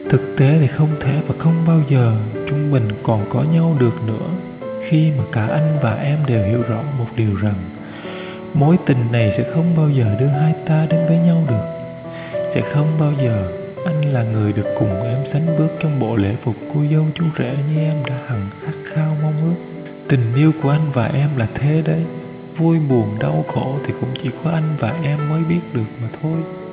Thực tế thì không thể và không bao giờ chúng mình còn có nhau được nữa, khi mà cả anh và em đều hiểu rõ một điều rằng mối tình này sẽ không bao giờ đưa hai ta đến với nhau được. Sẽ không bao giờ anh là người được cùng em sánh bước trong bộ lễ phục cô dâu chú rể như em đã hằng khát khao mong ước. Tình yêu của anh và em là thế đấy, vui buồn đau khổ thì cũng chỉ có anh và em mới biết được mà thôi.